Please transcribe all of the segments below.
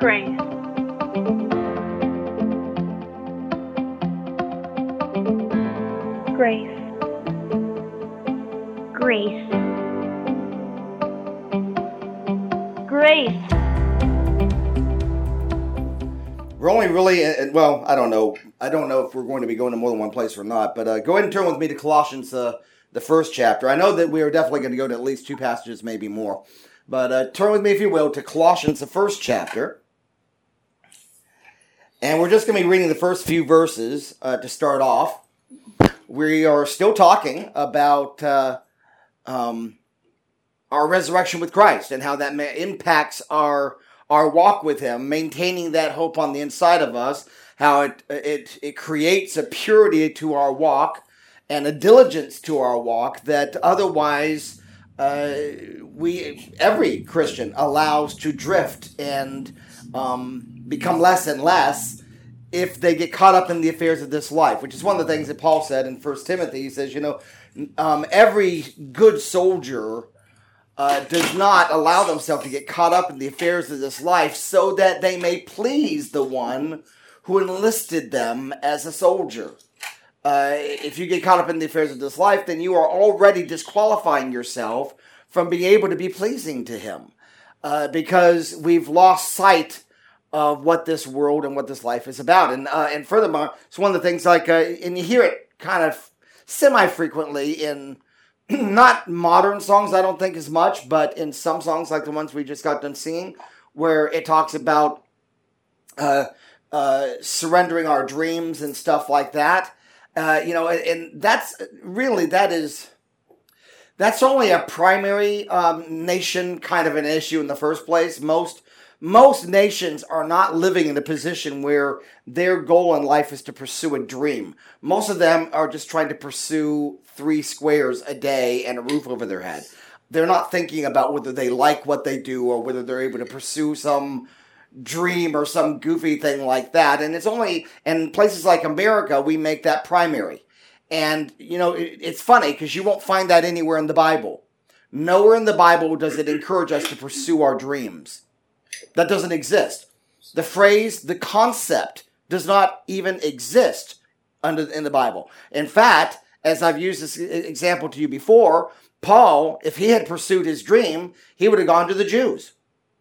Grace. Grace. Grace. Grace. We're only really, well, I don't know. I don't know if we're going to be going to more than one place or not, but go ahead and turn with me to Colossians, the first chapter. I know that we are definitely going to go to at least two passages, maybe more. But turn with me, if you will, to Colossians, the first chapter. And we're just going to be reading the first few verses to start off. We are still talking about our resurrection with Christ and how that impacts our walk with Him, maintaining that hope on the inside of us, how it creates a purity to our walk and a diligence to our walk that otherwise every Christian allows to drift and become less and less if they get caught up in the affairs of this life, which is one of the things that Paul said in 1 Timothy. He says, every good soldier does not allow themselves to get caught up in the affairs of this life so that they may please the one who enlisted them as a soldier. If you get caught up in the affairs of this life, then you are already disqualifying yourself from being able to be pleasing to Him, because we've lost sight of what this world and what this life is about. And furthermore, it's one of the things and you hear it kind of semi-frequently in not modern songs, I don't think as much, but in some songs like the ones we just got done singing, where it talks about surrendering our dreams and stuff like that. And that's only a primary nation kind of an issue in the first place. Most nations are not living in a position where their goal in life is to pursue a dream. Most of them are just trying to pursue 3 squares a day and a roof over their head. They're not thinking about whether they like what they do or whether they're able to pursue some dream or some goofy thing like that. And it's only in places like America we make that primary. And, it's funny because you won't find that anywhere in the Bible. Nowhere in the Bible does it encourage us to pursue our dreams. That doesn't exist. The phrase, the concept, does not even exist in the Bible. In fact, as I've used this example to you before, Paul, if he had pursued his dream, he would have gone to the Jews.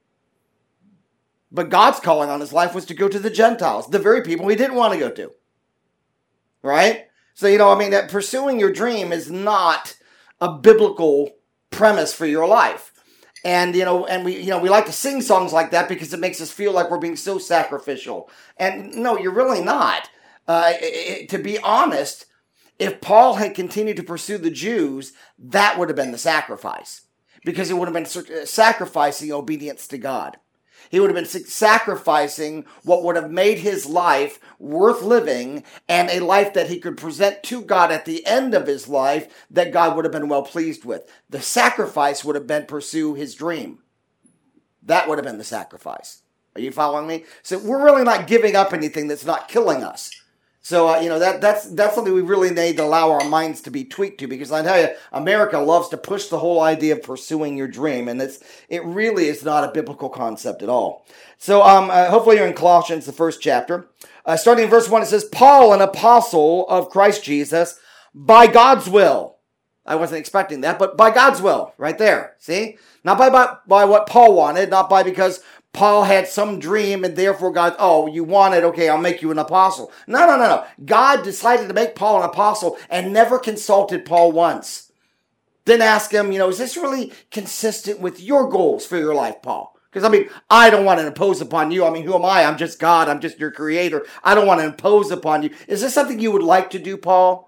But God's calling on his life was to go to the Gentiles, the very people he didn't want to go to. Right? So, that pursuing your dream is not a biblical premise for your life. And, we like to sing songs like that because it makes us feel like we're being so sacrificial. And no, you're really not. To be honest, if Paul had continued to pursue the Jews, that would have been the sacrifice. Because it would have been sacrificing obedience to God. He would have been sacrificing what would have made his life worth living and a life that he could present to God at the end of his life that God would have been well pleased with. The sacrifice would have been pursue his dream. That would have been the sacrifice. Are you following me? So we're really not giving up anything that's not killing us. So, that's something we really need to allow our minds to be tweaked to, because I tell you, America loves to push the whole idea of pursuing your dream, and it really is not a biblical concept at all. So, hopefully you're in Colossians, the first chapter. Starting in verse 1, it says, Paul, an apostle of Christ Jesus, by God's will. I wasn't expecting that, but by God's will, right there. See? Not by what Paul wanted, not because Paul had some dream and therefore God, you want it, okay, I'll make you an apostle. No. God decided to make Paul an apostle and never consulted Paul once. Didn't ask him, is this really consistent with your goals for your life, Paul? Because, I don't want to impose upon you. Who am I? I'm just God. I'm just your creator. I don't want to impose upon you. Is this something you would like to do, Paul?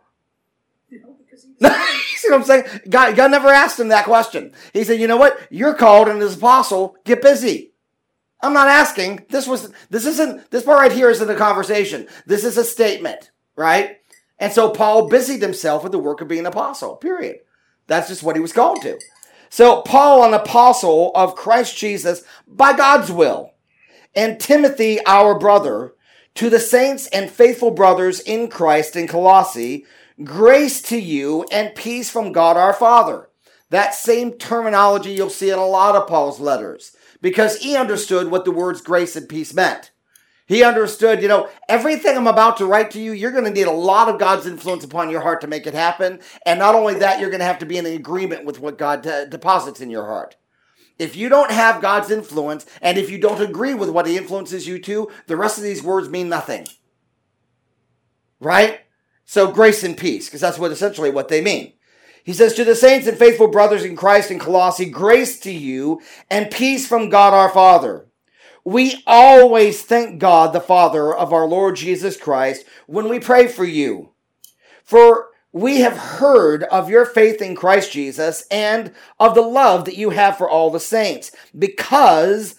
See what I'm saying? God never asked him that question. He said, you know what? You're called and as apostle, get busy. I'm not asking. This part right here isn't a conversation. This is a statement, right? And so Paul busied himself with the work of being an apostle, period. That's just what he was called to. So Paul, an apostle of Christ Jesus by God's will, and Timothy, our brother, to the saints and faithful brothers in Christ in Colossae, grace to you and peace from God our Father. That same terminology you'll see in a lot of Paul's letters, because he understood what the words grace and peace meant. He understood, everything I'm about to write to you, you're going to need a lot of God's influence upon your heart to make it happen. And not only that, you're going to have to be in agreement with what God deposits in your heart. If you don't have God's influence, and if you don't agree with what he influences you to, the rest of these words mean nothing. Right? So grace and peace, because that's essentially what they mean. He says, to the saints and faithful brothers in Christ in Colossae, grace to you and peace from God our Father. We always thank God, the Father of our Lord Jesus Christ, when we pray for you. For we have heard of your faith in Christ Jesus and of the love that you have for all the saints, because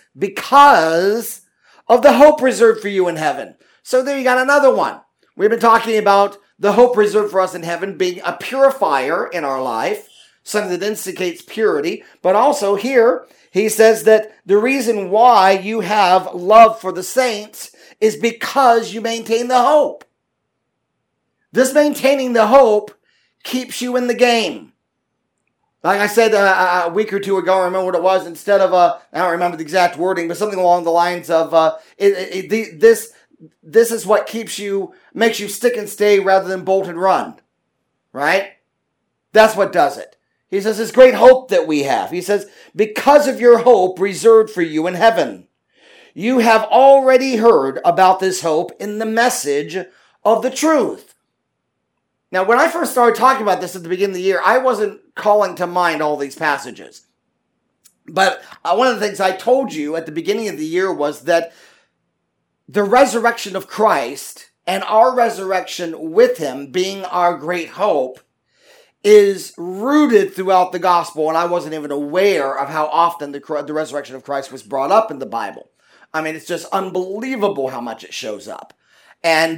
of the hope reserved for you in heaven. So there you got another one. We've been talking about the hope reserved for us in heaven being a purifier in our life, something that instigates purity, but also here, he says that the reason why you have love for the saints is because you maintain the hope. This maintaining the hope keeps you in the game. Like I said a week or two ago, I remember what it was. Instead of, I don't remember the exact wording, but something along the lines of, this is what makes you stick and stay rather than bolt and run. Right? That's what does it. He says, this great hope that we have. He says, because of your hope reserved for you in heaven. You have already heard about this hope in the message of the truth. Now, when I first started talking about this at the beginning of the year, I wasn't calling to mind all these passages. But one of the things I told you at the beginning of the year was that the resurrection of Christ and our resurrection with him being our great hope is rooted throughout the gospel, and I wasn't even aware of how often the resurrection of Christ was brought up in the Bible. I mean, it's just unbelievable how much it shows up. And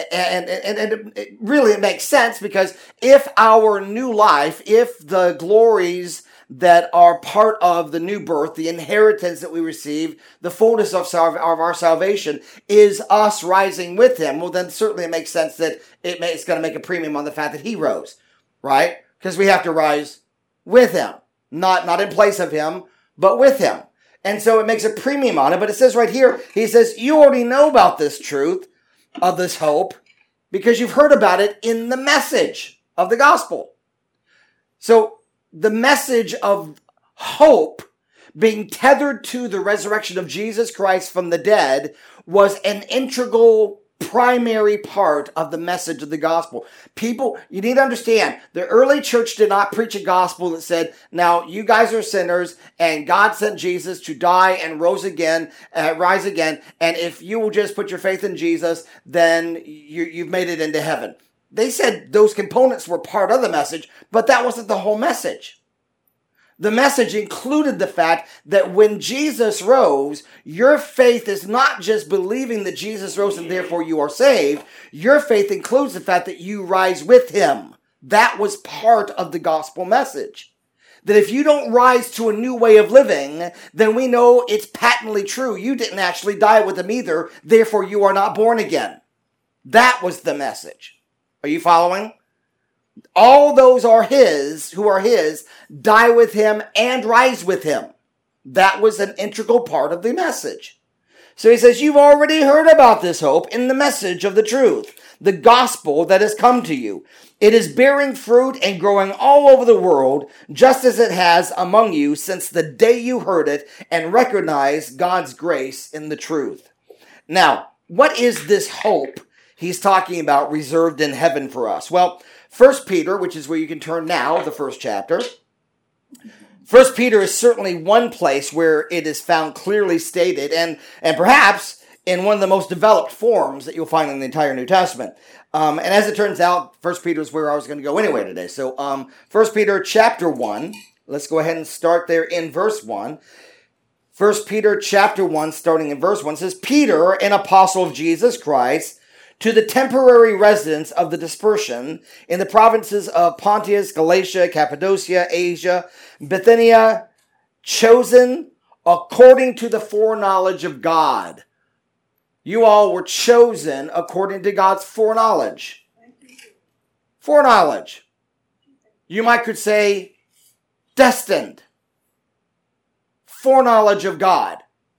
it really makes sense, because if our new life, if the glories that are part of the new birth, the inheritance that we receive, the fullness of our salvation is us rising with him, well, then certainly it makes sense that it's going to make a premium on the fact that he rose. Right? Because we have to rise with him. Not in place of him, but with him. And so it makes a premium on it. But it says right here, he says, you already know about this truth of this hope because you've heard about it in the message of the gospel. So the message of hope being tethered to the resurrection of Jesus Christ from the dead was an integral primary part of the message of the gospel. People, you need to understand, the early church did not preach a gospel that said, now you guys are sinners and God sent Jesus to die and rise again. And if you will just put your faith in Jesus, then you've made it into heaven. They said those components were part of the message, but that wasn't the whole message. The message included the fact that when Jesus rose, your faith is not just believing that Jesus rose and therefore you are saved. Your faith includes the fact that you rise with him. That was part of the gospel message. That if you don't rise to a new way of living, then we know it's patently true. You didn't actually die with him either. Therefore, you are not born again. That was the message. Are you following? All those who are his, die with him and rise with him. That was an integral part of the message. So he says, you've already heard about this hope in the message of the truth, the gospel that has come to you. It is bearing fruit and growing all over the world, just as it has among you since the day you heard it and recognized God's grace in the truth. Now, what is this hope he's talking about reserved in heaven for us? Well, 1 Peter, which is where you can turn now, the first chapter. 1 Peter is certainly one place where it is found clearly stated, and perhaps in one of the most developed forms that you'll find in the entire New Testament. And as it turns out, 1 Peter is where I was going to go anyway today. So 1 Peter chapter 1, let's go ahead and start there in verse 1. 1 Peter chapter 1, starting in verse 1, says, Peter, an apostle of Jesus Christ, to the temporary residents of the dispersion in the provinces of Pontus, Galatia, Cappadocia, Asia, Bithynia, chosen according to the foreknowledge of God. You all were chosen according to God's foreknowledge. Foreknowledge. You might could say destined, foreknowledge of God,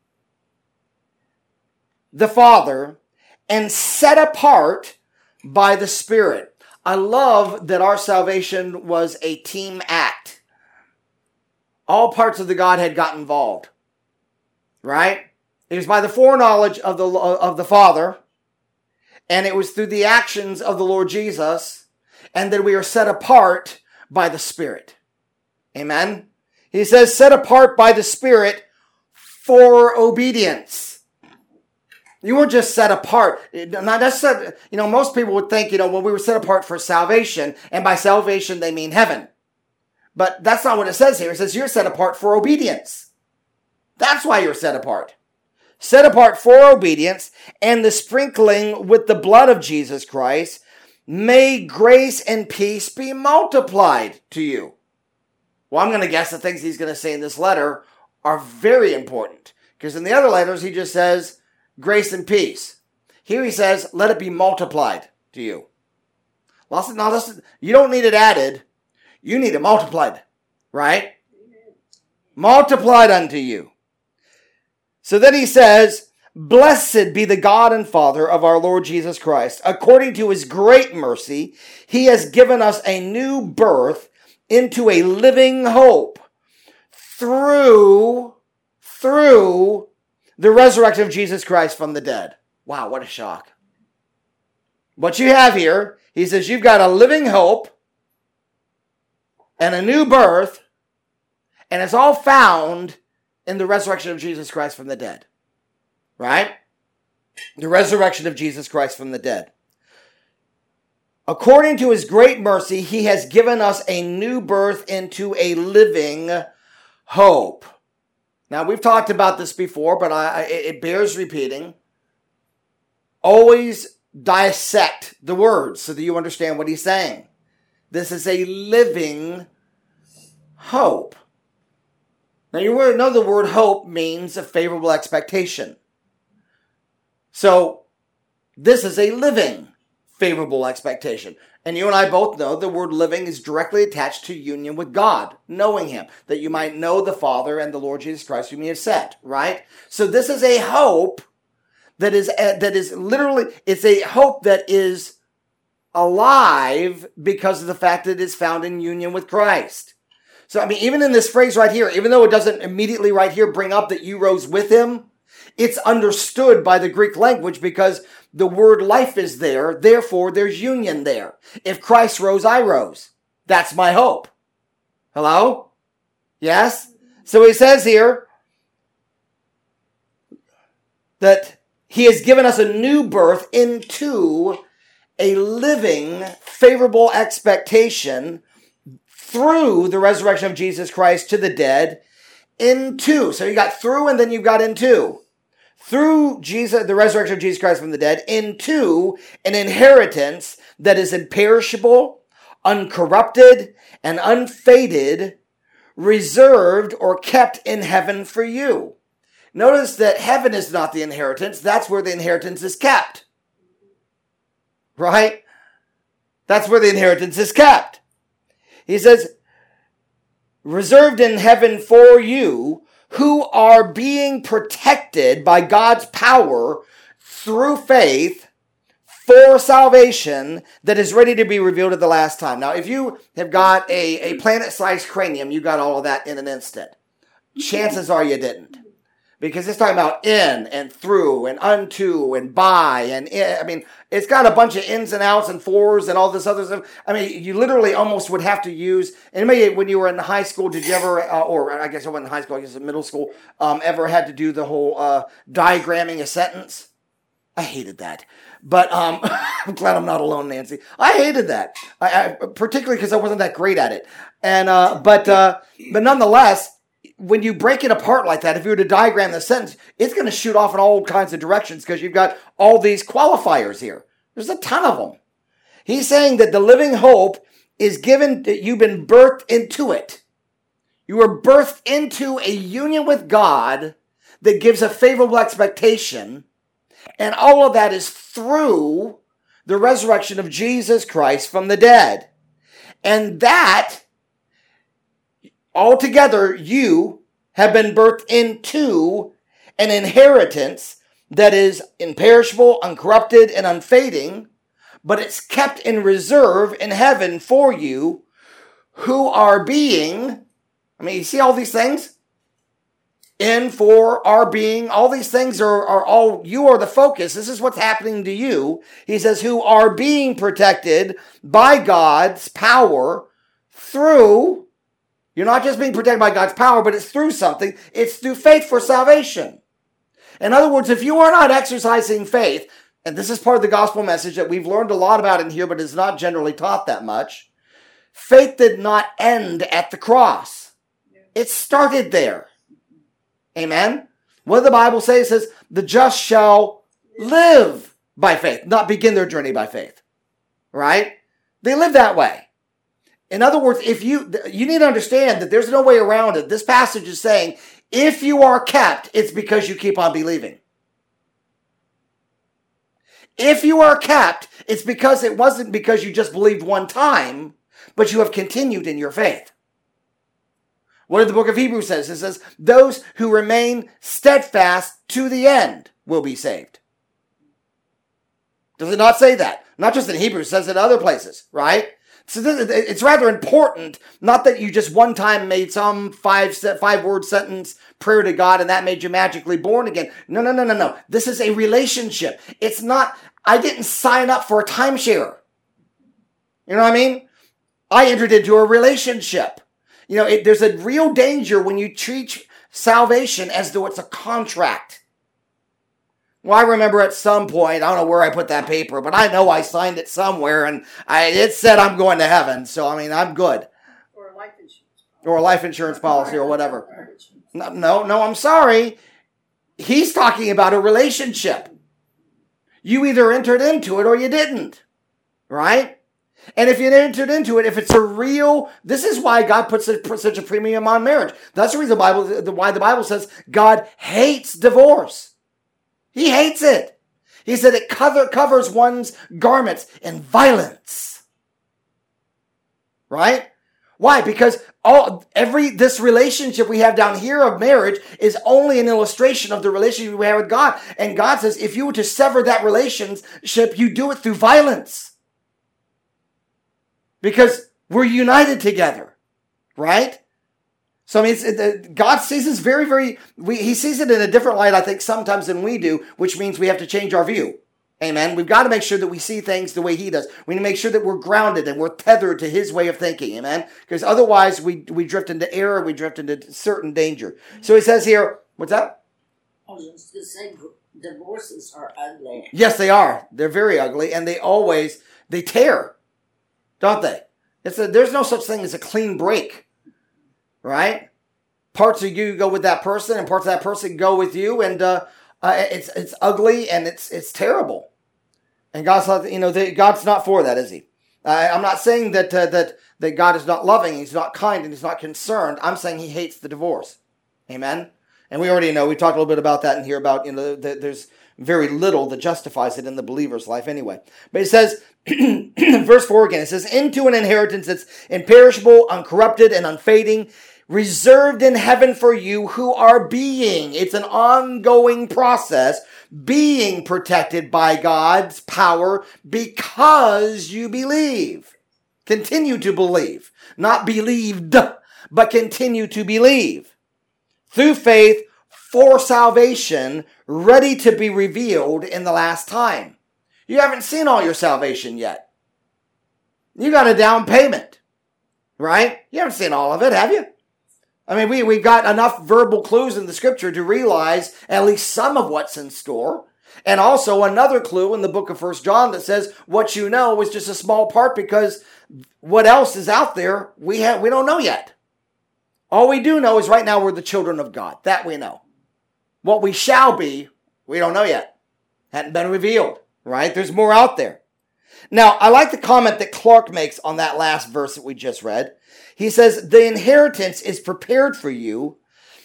the Father, and set apart by the Spirit. I love that our salvation was a team act. All parts of the Godhead got involved, right? It was by the foreknowledge of the Father, and it was through the actions of the Lord Jesus, and that we are set apart by the Spirit. Amen? He says, set apart by the Spirit for obedience. You weren't just set apart. Now that's, most people would think, when we were set apart for salvation, and by salvation they mean heaven. But that's not what it says here. It says you're set apart for obedience. That's why you're set apart. Set apart for obedience and the sprinkling with the blood of Jesus Christ. May grace and peace be multiplied to you. Well, I'm going to guess the things he's going to say in this letter are very important. Because in the other letters, he just says grace and peace. Here he says, let it be multiplied to you. Now, listen, you don't need it added. You need it multiplied, right? Multiplied unto you. So then he says, blessed be the God and Father of our Lord Jesus Christ. According to his great mercy, he has given us a new birth into a living hope through the resurrection of Jesus Christ from the dead. Wow, what a shock. What you have here, he says you've got a living hope and a new birth, and it's all found in the resurrection of Jesus Christ from the dead. Right? The resurrection of Jesus Christ from the dead. According to his great mercy, he has given us a new birth into a living hope. Now, we've talked about this before, but it bears repeating. Always dissect the words so that you understand what he's saying. This is a living hope. Now, you know the word hope means a favorable expectation. So, this is a living favorable expectation. And you and I both know the word living is directly attached to union with God, knowing him, that you might know the Father and the Lord Jesus Christ whom he has sent, right? So this is a hope that is literally, it's a hope that is alive because of the fact that it is found in union with Christ. So, even in this phrase right here, even though it doesn't immediately right here bring up that you rose with him, it's understood by the Greek language because the word life is there. Therefore, there's union there. If Christ rose, I rose. That's my hope. Hello? Yes? So he says here that he has given us a new birth into a living, favorable expectation through the resurrection of Jesus Christ to the dead into. So you got through and then you've got into. Through Jesus, the resurrection of Jesus Christ from the dead, into an inheritance that is imperishable, uncorrupted, and unfaded, reserved or kept in heaven for you. Notice that heaven is not the inheritance. That's where the inheritance is kept. Right? That's where the inheritance is kept. He says, reserved in heaven for you, who are being protected by God's power through faith for salvation that is ready to be revealed at the last time. Now, if you have got a planet-sized cranium, you got all of that in an instant. Chances are you didn't. Because it's talking about in and through and unto and by and in. It's got a bunch of ins and outs and fors and all this other stuff. You literally almost would have to use, and maybe when you were in high school, did you ever, or I guess I wasn't in high school, I guess in middle school, ever had to do the whole diagramming a sentence? I hated that. But I'm glad I'm not alone, Nancy. I hated that, I particularly because I wasn't that great at it. And but nonetheless, when you break it apart like that, if you were to diagram the sentence, it's going to shoot off in all kinds of directions because you've got all these qualifiers here. There's a ton of them. He's saying that the living hope is given, that you've been birthed into it. You were birthed into a union with God that gives a favorable expectation. And all of that is through the resurrection of Jesus Christ from the dead. And that Altogether, you have been birthed into an inheritance that is imperishable, uncorrupted, and unfading, but it's kept in reserve in heaven for you who are being, you see all these things? In, for, are being, all these things are all, you are the focus. This is what's happening to you. He says, who are being protected by God's power through, you're not just being protected by God's power, but it's through something. It's through faith for salvation. In other words, if you are not exercising faith, and this is part of the gospel message that we've learned a lot about in here, but is not generally taught that much, faith did not end at the cross. It started there. Amen? What did the Bible say? It says, the just shall live by faith, not begin their journey by faith. Right? They live that way. In other words, if you need to understand that there's no way around it. This passage is saying, if you are kept, it's because you keep on believing. If you are kept, it's because it wasn't because you just believed one time, but you have continued in your faith. What did the book of Hebrews says? It says, those who remain steadfast to the end will be saved. Does it not say that? Not just in Hebrews, it says it in other places, right? So it's rather important, not that you just one time made some five-word sentence prayer to God and that made you magically born again. No. This is a relationship. It's not, I didn't sign up for a timeshare. You know what I mean? I entered into a relationship. There's a real danger when you treat salvation as though it's a contract. Well, I remember at some point, I don't know where I put that paper, but I know I signed it somewhere, and it said I'm going to heaven, so I'm good. Or a life insurance policy. Or a life insurance policy or whatever. No, I'm sorry. He's talking about a relationship. You either entered into it or you didn't. Right? And if you entered into it, if it's a real, this is why God puts such a premium on marriage. That's the reason why the Bible says God hates divorce. He hates it. He said it covers one's garments in violence. Right? Why? Because this relationship we have down here of marriage is only an illustration of the relationship we have with God. And God says if you were to sever that relationship, you do it through violence. Because we're united together, right? So God sees this he sees it in a different light, I think, sometimes than we do, which means we have to change our view. Amen. We've got to make sure that we see things the way he does. We need to make sure that we're grounded and we're tethered to his way of thinking. Amen. Because otherwise we drift into error, we drift into certain danger. So he says here, what's that? I was just going to say, divorces are ugly. Yes, they are. They're very ugly, and they tear. Don't they? There's no such thing as a clean break, right? Parts of you go with that person, and parts of that person go with you, and it's ugly and it's terrible. And God's not, God's not for that, is He? I'm not saying that God is not loving, He's not kind, and He's not concerned. I'm saying He hates the divorce. Amen. And we already know. We talked a little bit about that in here. About there's very little that justifies it in the believer's life anyway. But it says, verse 4 again, it says, into an inheritance that's imperishable, uncorrupted, and unfading, reserved in heaven for you who are being, it's an ongoing process, being protected by God's power because you believe. Continue to believe. Not believed, but continue to believe. Through faith for salvation, ready to be revealed in the last time. You haven't seen all your salvation yet. You got a down payment, right? You haven't seen all of it, have you? I mean, we've got enough verbal clues in the scripture to realize at least some of what's in store. And also another clue in the book of 1 John that says what you know is just a small part because what else is out there we don't know yet. All we do know is right now we're the children of God. That we know. What we shall be, we don't know yet. Hadn't been revealed, right? There's more out there. Now, I like the comment that Clark makes on that last verse that we just read. He says, the inheritance is prepared for you,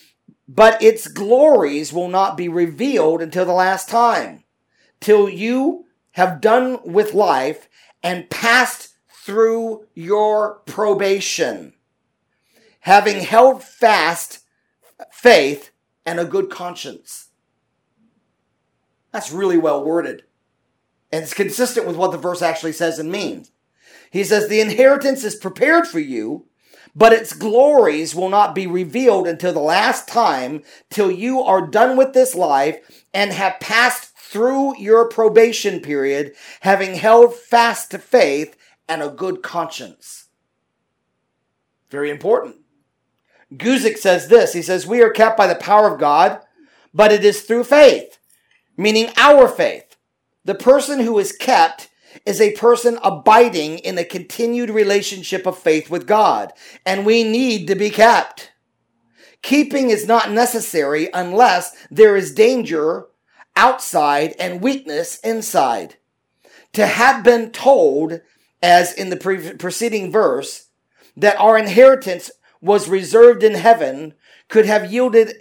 but its glories will not be revealed until the last time, till you have done with life and passed through your probation. having held fast faith and a good conscience. That's really well worded. And it's consistent with what the verse actually says and means. He says, the inheritance is prepared for you, but its glories will not be revealed until the last time, till you are done with this life and have passed through your probation period, having held fast to faith and a good conscience. Very important. Guzik says this. He says, we are kept by the power of God, but it is through faith, meaning our faith. The person who is kept is a person abiding in a continued relationship of faith with God, and we need to be kept. Keeping is not necessary unless there is danger outside and weakness inside. To have been told, as in the preceding verse, that our inheritance was reserved in heaven could have yielded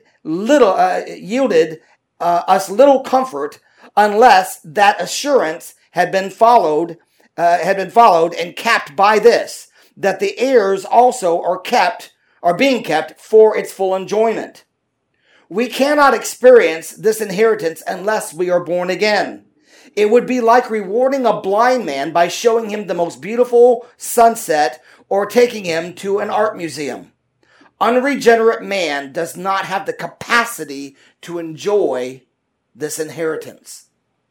us little comfort unless that assurance had been followed and capped by this, that the heirs also are being kept for its full enjoyment. We cannot experience this inheritance unless we are born again. It would be like rewarding a blind man by showing him the most beautiful sunset or taking him to an art museum. Unregenerate man does not have the capacity to enjoy this inheritance.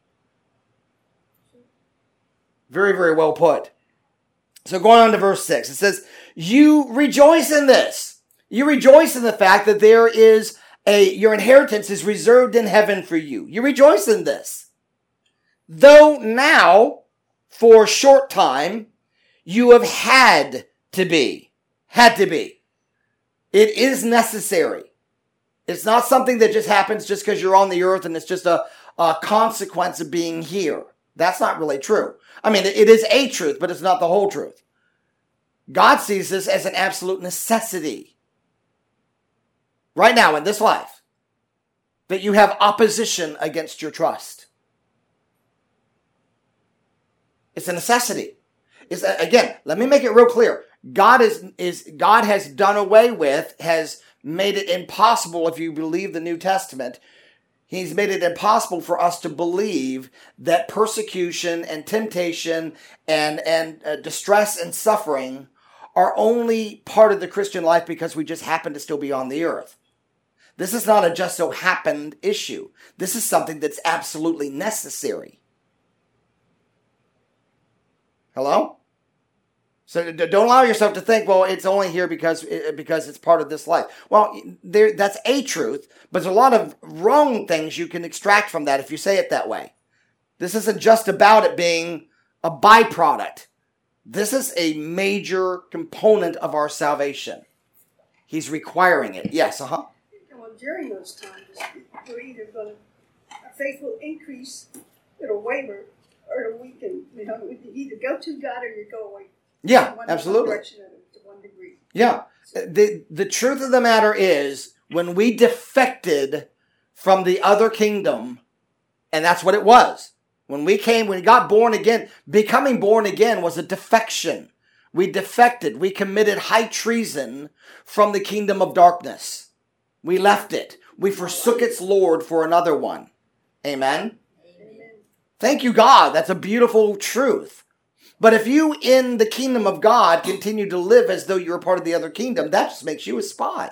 Very, very well put. So going on to verse 6, it says, you rejoice in this. You rejoice in the fact that your inheritance is reserved in heaven for you. You rejoice in this. Though now, for a short time, you have had to be. It is necessary. It's not something that just happens just because you're on the earth and it's just a consequence of being here. That's not really true. I mean, it is a truth, but it's not the whole truth. God sees this as an absolute necessity. Right now, in this life, that you have opposition against your trust. It's a necessity. Again, let me make it real clear. God has done away with, has made it impossible, if you believe the New Testament, He's made it impossible for us to believe that persecution and temptation and distress and suffering are only part of the Christian life because we just happen to still be on the earth. This is not a just so happened issue. This is something that's absolutely necessary. Hello? So don't allow yourself to think, well, it's only here because it's part of this life. Well, that's a truth, but there's a lot of wrong things you can extract from that if you say it that way. This isn't just about it being a byproduct. This is a major component of our salvation. He's requiring it. Yes, Well, during those times, we're either our faith will increase, it'll waver, or it'll weaken. You either go to God or you go away. Yeah, absolutely. To one degree. Yeah. The truth of the matter is, when we defected from the other kingdom, and that's what it was. When we got born again, becoming born again was a defection. We defected. We committed high treason from the kingdom of darkness. We left it. We forsook its Lord for another one. Amen? Amen. Thank you, God. That's a beautiful truth. But if you in the kingdom of God continue to live as though you're a part of the other kingdom, that just makes you a spy.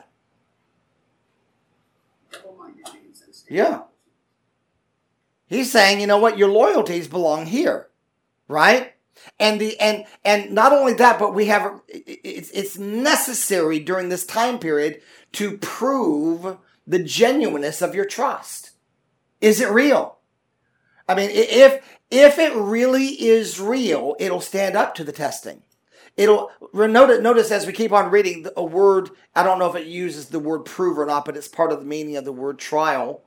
Yeah. He's saying, you know what, your loyalties belong here, right? And not only that, but it's necessary during this time period to prove the genuineness of your trust. Is it real? I mean, if it really is real, it'll stand up to the testing. Notice as we keep on reading a word, I don't know if it uses the word prove or not, but it's part of the meaning of the word trial,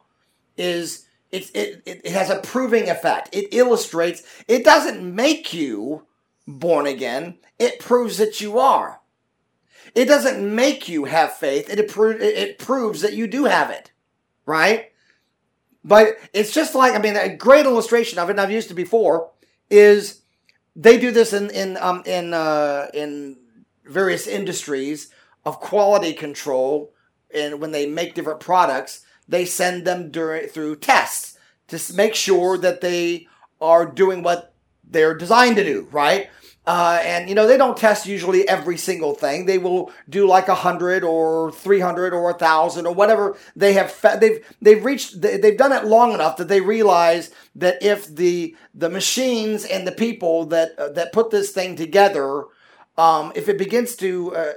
it has a proving effect. It illustrates, it doesn't make you born again, it proves that you are. It doesn't make you have faith, it proves that you do have it, right? But it's just like, I mean, a great illustration of it, and I've used it before, is they do this in various industries. of quality control, and when they make different products, they send them through tests to make sure that they are doing what they're designed to do, right? And they don't test usually every single thing. They will do like 100 or 300 or 1,000 or whatever they have. They've done it long enough that they realize that if the machines and the people that put this thing together, if it begins to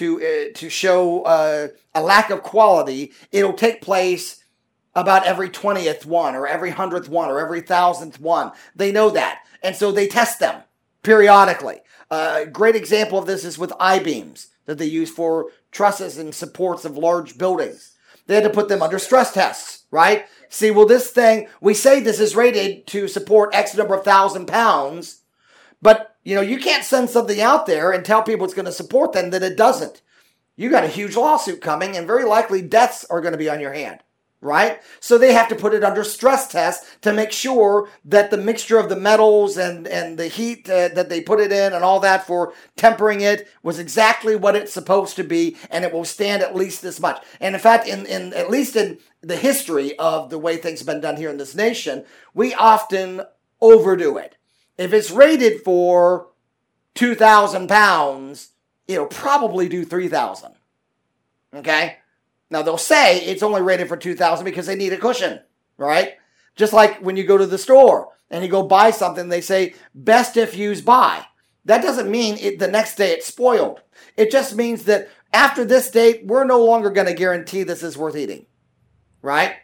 show a lack of quality, it'll take place about every 20th one or every 100th one or every 1,000th one. They know that. And so they test them periodically. A great example of this is with I-beams that they use for trusses and supports of large buildings. They had to put them under stress tests, right? See, well, this thing, we say this is rated to support X number of 1,000 pounds, but, you can't send something out there and tell people it's going to support them that it doesn't. You got a huge lawsuit coming, and very likely deaths are going to be on your hand. Right? So they have to put it under stress test to make sure that the mixture of the metals and the heat that they put it in and all that for tempering it was exactly what it's supposed to be, and it will stand at least this much. And in fact, in at least in the history of the way things have been done here in this nation, we often overdo it. If it's rated for 2,000 pounds, it'll probably do 3,000. Okay? Now, they'll say it's only rated for 2,000 because they need a cushion, right? Just like when you go to the store and you go buy something, they say, best if used by. That doesn't mean the next day it's spoiled. It just means that after this date, we're no longer going to guarantee this is worth eating, right?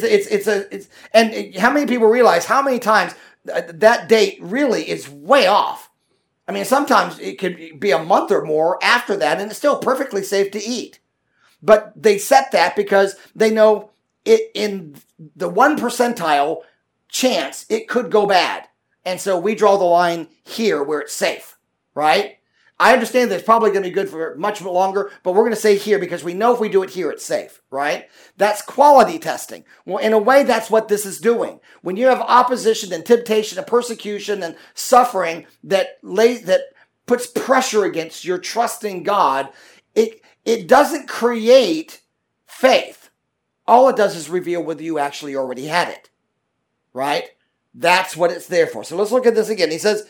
And how many people realize how many times that date really is way off? I mean, sometimes it could be a month or more after that, and it's still perfectly safe to eat. But they set that because they know it in the 1 percentile chance it could go bad. And so we draw the line here where it's safe, right? I understand that it's probably going to be good for much longer, but we're going to say here because we know if we do it here, it's safe, right? That's quality testing. Well, in a way, that's what this is doing. When you have opposition and temptation and persecution and suffering that puts pressure against your trust in God, it doesn't create faith. All it does is reveal whether you actually already had it, right? That's what it's there for. So let's look at this again. He says,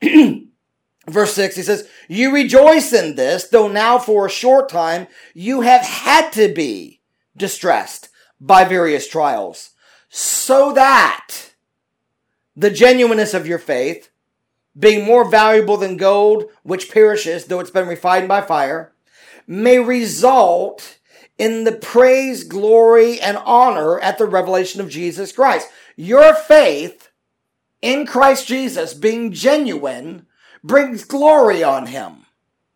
verse 6, he says, you rejoice in this, though now for a short time you have had to be distressed by various trials, so that the genuineness of your faith, being more valuable than gold, which perishes, though it's been refined by fire, may result in the praise, glory, and honor at the revelation of Jesus Christ. Your faith in Christ Jesus, being genuine, brings glory on him.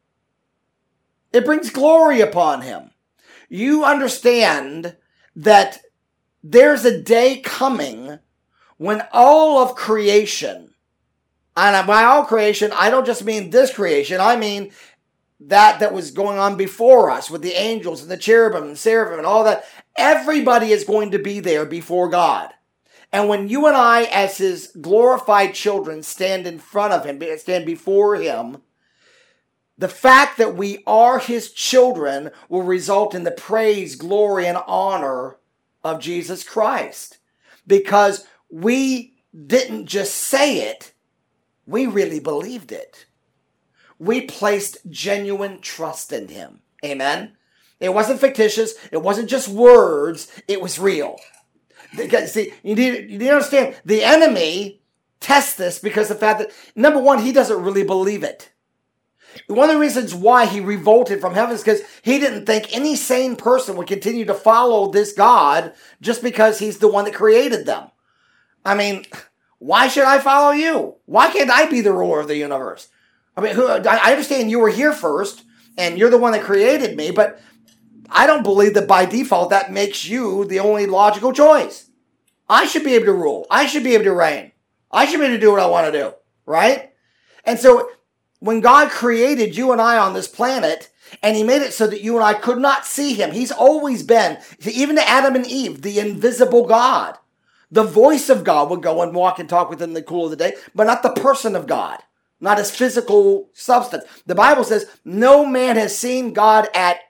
It brings glory upon him. You understand that there's a day coming when all of creation, and by all creation, I don't just mean this creation, I mean that was going on before us with the angels and the cherubim and seraphim and all that. Everybody is going to be there before God. And when you and I, as his glorified children, stand in front of him, stand before him, the fact that we are his children will result in the praise, glory, and honor of Jesus Christ. Because we didn't just say it, we really believed it. We placed genuine trust in him. Amen? It wasn't fictitious. It wasn't just words. It was real. See, you need to understand, the enemy tests this because the fact that, number one, he doesn't really believe it. One of the reasons why he revolted from heaven is because he didn't think any sane person would continue to follow this God just because he's the one that created them. I mean, why should I follow you? Why can't I be the ruler of the universe? I mean, I understand you were here first, and you're the one that created me, but I don't believe that by default that makes you the only logical choice. I should be able to rule. I should be able to reign. I should be able to do what I want to do, right? And so when God created you and I on this planet, and he made it so that you and I could not see him, he's always been, even to Adam and Eve, the invisible God. The voice of God would go and walk and talk with them in the cool of the day, but not the person of God. Not his physical substance. The Bible says, no man has seen God at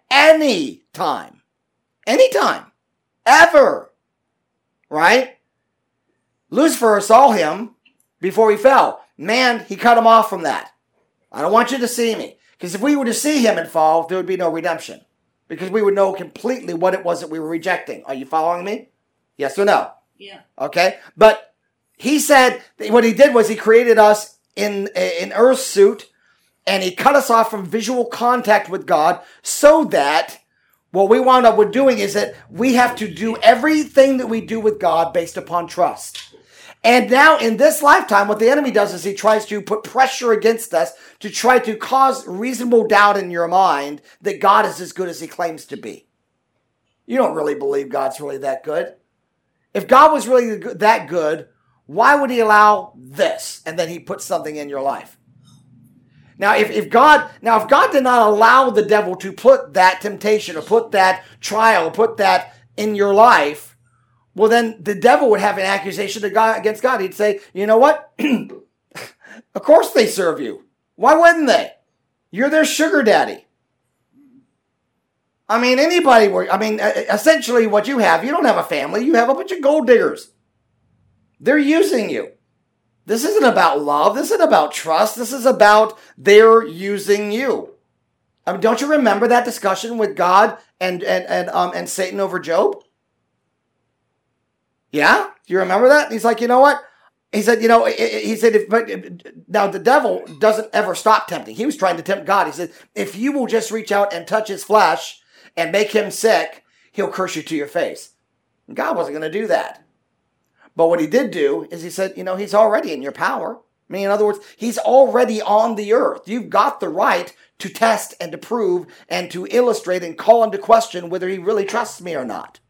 any time. Anytime. Ever. Right? Lucifer saw him before he fell. Man, he cut him off from that. I don't want you to see me. Because if we were to see him and fall, there would be no redemption. Because we would know completely what it was that we were rejecting. Are you following me? Yes or no? Yeah. Okay? But he said what he did was he created us in an earth suit, and he cut us off from visual contact with God so that what we wound up with doing is that we have to do everything that we do with God based upon trust. And now in this lifetime, what the enemy does is he tries to put pressure against us to try to cause reasonable doubt in your mind that God is as good as he claims to be. You don't really believe God's really that good. If God was really that good, why would he allow this? And then he puts something in your life. Now, if God did not allow the devil to put that temptation or put that trial or put that in your life, well, then the devil would have an accusation against God. He'd say, you know what? Of course they serve you. Why wouldn't they? You're their sugar daddy. I mean, essentially what you don't have a family. You have a bunch of gold diggers. They're using you. This isn't about love. This isn't about trust. This is about they're using you. I mean, don't you remember that discussion with God and Satan over Job? Yeah? Do you remember that? He's like, you know what? He said, now the devil doesn't ever stop tempting. He was trying to tempt God. He said, if you will just reach out and touch his flesh and make him sick, he'll curse you to your face. And God wasn't going to do that. But what he did do is he said, he's already in your power. I mean, in other words, he's already on the earth. You've got the right to test and to prove and to illustrate and call into question whether he really trusts me or not.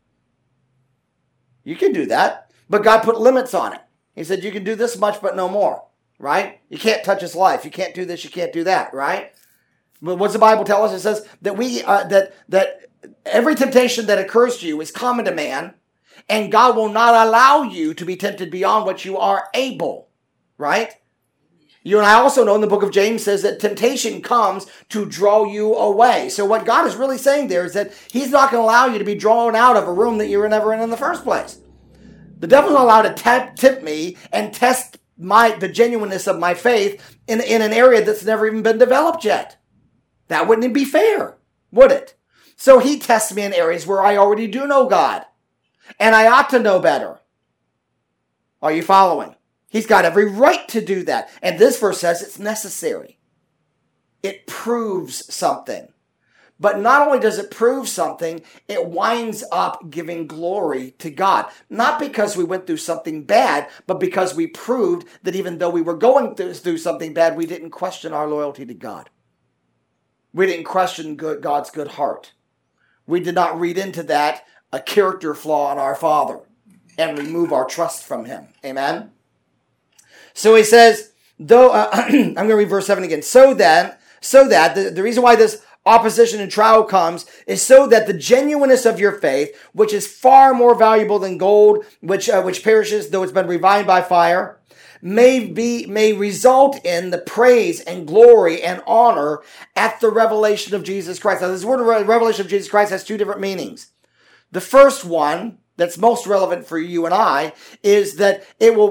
You can do that, but God put limits on it. He said, you can do this much, but no more, right? You can't touch his life. You can't do this. You can't do that, right? But what's the Bible tell us? It says that that every temptation that occurs to you is common to man, and God will not allow you to be tempted beyond what you are able, right? You and I also know in the book of James says that temptation comes to draw you away. So what God is really saying there is that he's not going to allow you to be drawn out of a room that you were never in the first place. The devil's not allowed to tempt me and test the genuineness of my faith in an area that's never even been developed yet. That wouldn't be fair, would it? So he tests me in areas where I already do know God. And I ought to know better. Are you following? He's got every right to do that. And this verse says it's necessary. It proves something. But not only does it prove something, it winds up giving glory to God. Not because we went through something bad, but because we proved that even though we were going through something bad, we didn't question our loyalty to God. We didn't question God's good heart. We did not read into that a character flaw in our Father and remove our trust from him. Amen? So he says, I'm going to read verse 7 again. So that the reason why this opposition and trial comes is so that the genuineness of your faith, which is far more valuable than gold, which perishes though it's been refined by fire, may result in the praise and glory and honor at the revelation of Jesus Christ. Now, this word revelation of Jesus Christ has two different meanings. The first one that's most relevant for you and I is that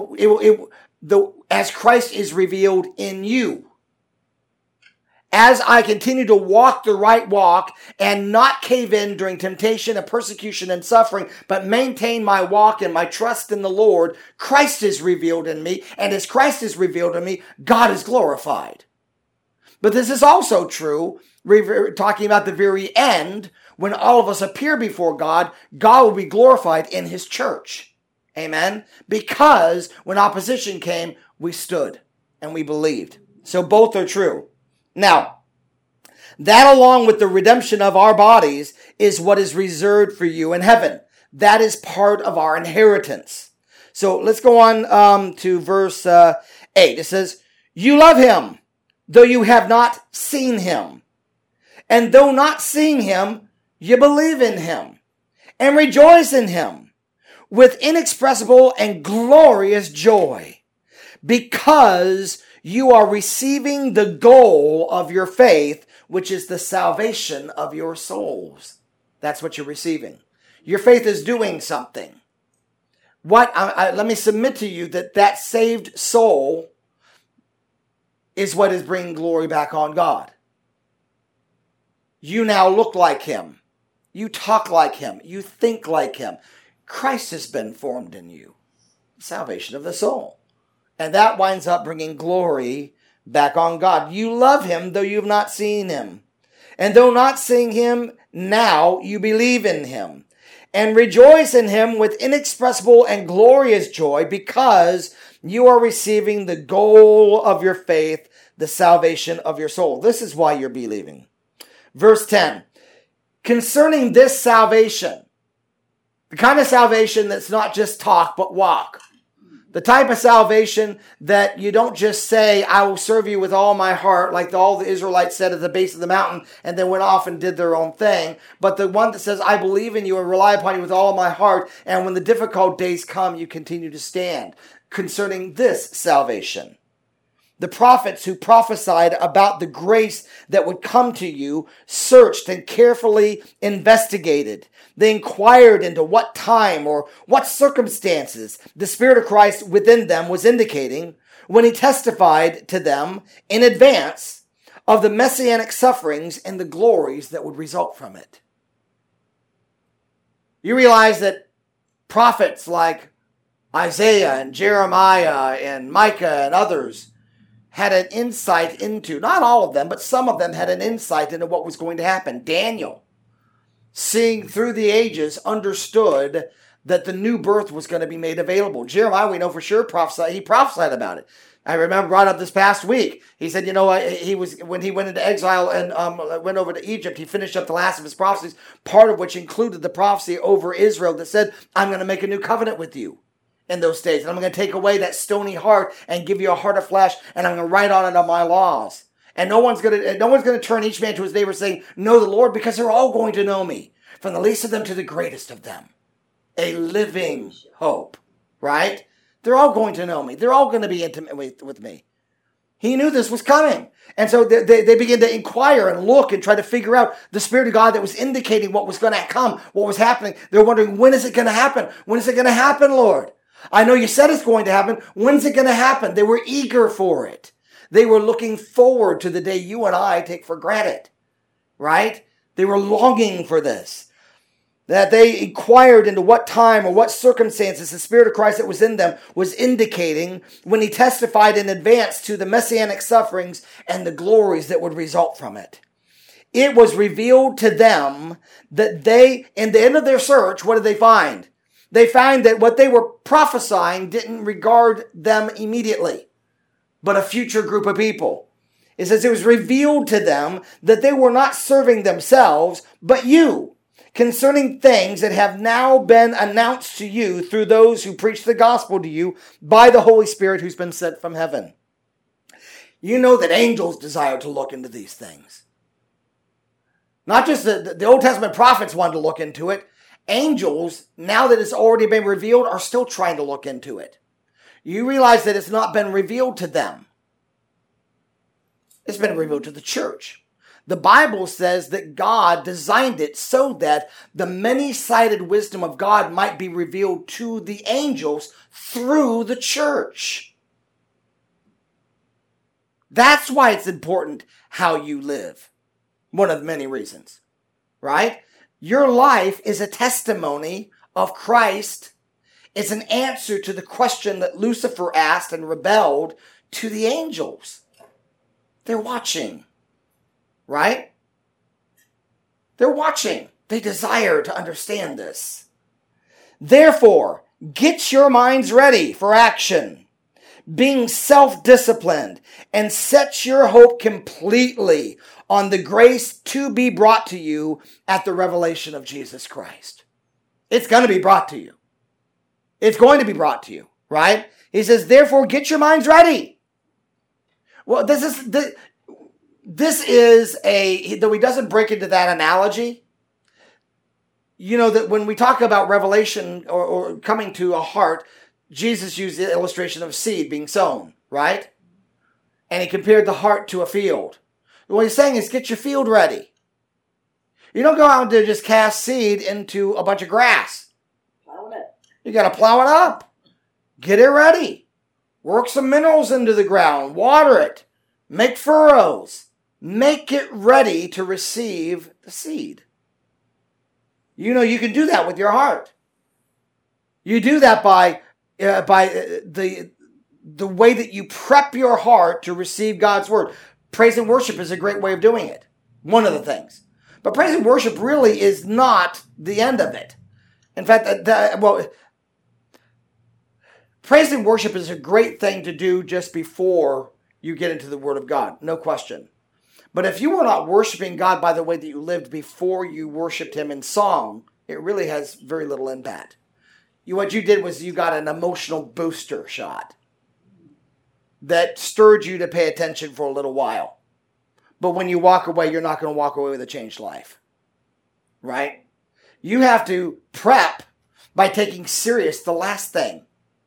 as Christ is revealed in you. As I continue to walk the right walk and not cave in during temptation and persecution and suffering, but maintain my walk and my trust in the Lord, Christ is revealed in me. And as Christ is revealed in me, God is glorified. But this is also true, talking about the very end, when all of us appear before God, God will be glorified in his church. Amen? Because when opposition came, we stood and we believed. So both are true. Now, that along with the redemption of our bodies is what is reserved for you in heaven. That is part of our inheritance. So let's go on to verse 8. It says, you love him, though you have not seen him. And though not seeing him, you believe in him and rejoice in him with inexpressible and glorious joy, because you are receiving the goal of your faith, which is the salvation of your souls. That's what you're receiving. Your faith is doing something. Let me submit to you that saved soul is what is bringing glory back on God. You now look like him. You talk like him. You think like him. Christ has been formed in you. Salvation of the soul. And that winds up bringing glory back on God. You love him, though you've not seen him. And though not seeing him now, you believe in him. And rejoice in him with inexpressible and glorious joy, because you are receiving the goal of your faith, the salvation of your soul. This is why you're believing. Verse 10. Concerning this salvation, the kind of salvation that's not just talk, but walk. The type of salvation that you don't just say, I will serve you with all my heart, like all the Israelites said at the base of the mountain, and then went off and did their own thing. But the one that says, I believe in you and rely upon you with all my heart, and when the difficult days come, you continue to stand. Concerning this salvation. The prophets who prophesied about the grace that would come to you searched and carefully investigated. They inquired into what time or what circumstances the Spirit of Christ within them was indicating when he testified to them in advance of the messianic sufferings and the glories that would result from it. You realize that prophets like Isaiah and Jeremiah and Micah and others had an insight into, not all of them, but some of them had an insight into what was going to happen. Daniel, seeing through the ages, understood that the new birth was going to be made available. Jeremiah, we know for sure, he prophesied about it. I remember brought up this past week. He said, when he went into exile and went over to Egypt, he finished up the last of his prophecies, part of which included the prophecy over Israel that said, I'm going to make a new covenant with you in those days. And I'm going to take away that stony heart and give you a heart of flesh, and I'm going to write on it my laws. And no one's going to turn each man to his neighbor saying, know the Lord, because they're all going to know me, from the least of them to the greatest of them. A living hope, right? They're all going to know me. They're all going to be intimate with me. He knew this was coming. And so they began to inquire and look and try to figure out the Spirit of God that was indicating what was going to come, what was happening. They're wondering, when is it going to happen? When is it going to happen, Lord? I know you said it's going to happen. When's it going to happen? They were eager for it. They were looking forward to the day you and I take for granted, right? They were longing for this. That they inquired into what time or what circumstances the Spirit of Christ that was in them was indicating when he testified in advance to the messianic sufferings and the glories that would result from it. It was revealed to them that they, in the end of their search, what did they find? They found that what they were prophesying didn't regard them immediately, but a future group of people. It says it was revealed to them that they were not serving themselves, but you, concerning things that have now been announced to you through those who preach the gospel to you by the Holy Spirit who's been sent from heaven. You know that angels desire to look into these things. Not just the Old Testament prophets wanted to look into it. Angels, now that it's already been revealed, are still trying to look into it. You realize that it's not been revealed to them. It's been revealed to the church. The Bible says that God designed it so that the many-sided wisdom of God might be revealed to the angels through the church. That's why it's important how you live. One of the many reasons, right? Your life is a testimony of Christ. It's an answer to the question that Lucifer asked and rebelled to the angels. They're watching, right? They're watching. They desire to understand this. Therefore, get your minds ready for action, being self-disciplined, and set your hope completely on the grace to be brought to you at the revelation of Jesus Christ. It's going to be brought to you. It's going to be brought to you, right? He says, therefore, get your minds ready. Well, though he doesn't break into that analogy, you know that when we talk about revelation or coming to a heart, Jesus used the illustration of seed being sown, right? And he compared the heart to a field. What he's saying is get your field ready. You don't go out and just cast seed into a bunch of grass. Plow it up. You got to plow it up. Get it ready. Work some minerals into the ground. Water it. Make furrows. Make it ready to receive the seed. You know you can do that with your heart. You do that by the way that you prep your heart to receive God's word. Praise and worship is a great way of doing it. One of the things. But praise and worship really is not the end of it. In fact, praise and worship is a great thing to do just before you get into the Word of God. No question. But if you were not worshiping God by the way that you lived before you worshiped Him in song, it really has very little impact. What you did was you got an emotional booster shot that stirred you to pay attention for a little while. But when you walk away, you're not going to walk away with a changed life. Right? You have to prep by taking serious the last thing.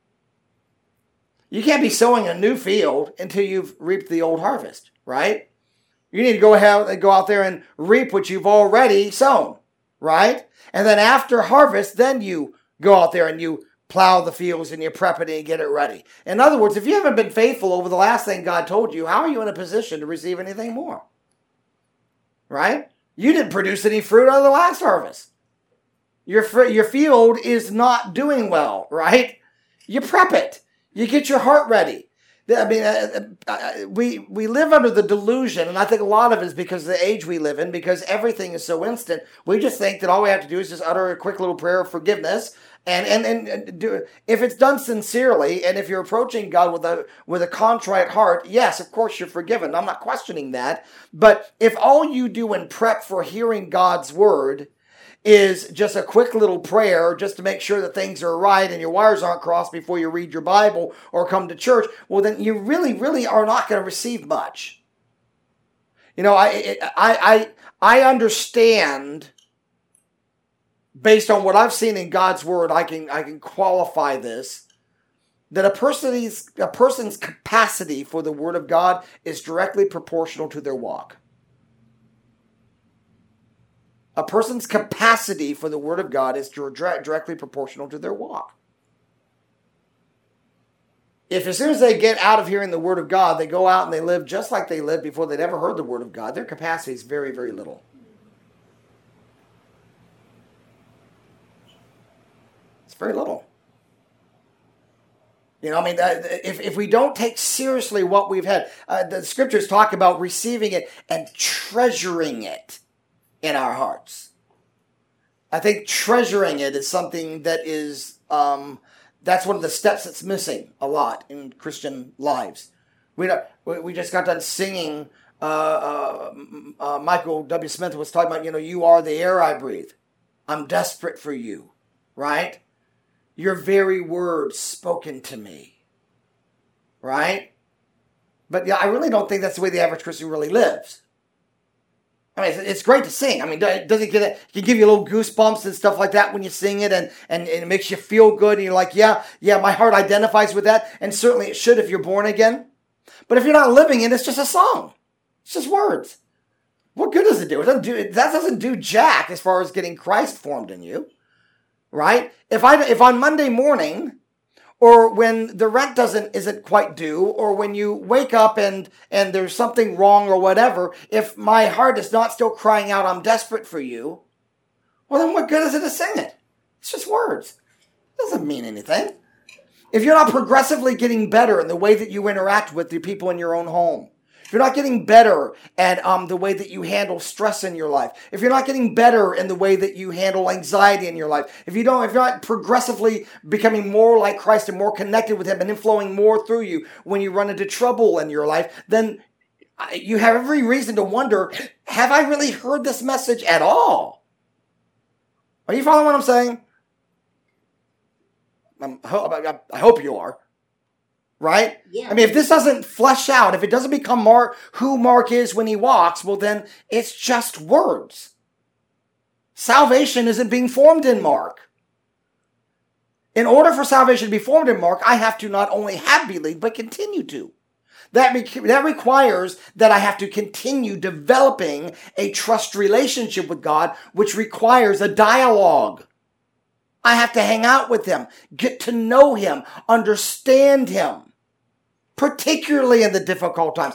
You can't be sowing a new field until you've reaped the old harvest, right? You need to go out there and reap what you've already sown, right? And then after harvest, then you go out there and you plow the fields and you prep it and you get it ready. In other words, if you haven't been faithful over the last thing God told you, how are you in a position to receive anything more? Right? You didn't produce any fruit out of the last harvest. Your field is not doing well, right? You prep it. You get your heart ready. I mean, we live under the delusion, and I think a lot of it is because of the age we live in, because everything is so instant. We just think that all we have to do is just utter a quick little prayer of forgiveness, and do it. If it's done sincerely, and if you're approaching God with a contrite heart, yes, of course you're forgiven. I'm not questioning that. But if all you do in prep for hearing God's word is just a quick little prayer just to make sure that things are right and your wires aren't crossed before you read your Bible or come to church, well, then you really, really are not going to receive much. You know, I understand, based on what I've seen in God's word, I can qualify this, that a person's capacity for the word of God is directly proportional to their walk. A person's capacity for the word of God is directly proportional to their walk. If as soon as they get out of hearing the word of God, they go out and they live just like they lived before they'd ever heard the word of God, their capacity is very, very little. It's very little. You know, I mean, if we don't take seriously what we've had, the scriptures talk about receiving it and treasuring it in our hearts. I think treasuring it is something that is, that's one of the steps that's missing a lot in Christian lives. We just got done singing, Michael W. Smith was talking about, you know, you are the air I breathe. I'm desperate for you, right? Your very words spoken to me, right? But yeah, I really don't think that's the way the average Christian really lives. I mean, it's great to sing. I mean, does it can give you a little goosebumps and stuff like that when you sing it, and it makes you feel good, and you're like, yeah, my heart identifies with that, and certainly it should if you're born again. But if you're not living it, it's just a song. It's just words. What good does it do? That doesn't do jack as far as getting Christ formed in you, right? If on Monday morning, or when the rent isn't quite due, or when you wake up and there's something wrong or whatever, if my heart is not still crying out, I'm desperate for you, well, then what good is it to sing it? It's just words. It doesn't mean anything. If you're not progressively getting better in the way that you interact with the people in your own home, if you're not getting better at the way that you handle stress in your life, if you're not getting better in the way that you handle anxiety in your life, if you're not progressively becoming more like Christ and more connected with Him and Him flowing more through you when you run into trouble in your life, then you have every reason to wonder, have I really heard this message at all? Are you following what I'm saying? I hope you are. Right? Yeah. I mean, if this doesn't flesh out, if it doesn't become who Mark is when he walks, well, then it's just words. Salvation isn't being formed in Mark. In order for salvation to be formed in Mark, I have to not only have believed, but continue to. That requires that I have to continue developing a trust relationship with God, which requires a dialogue. I have to hang out with him, get to know him, understand him, particularly in the difficult times.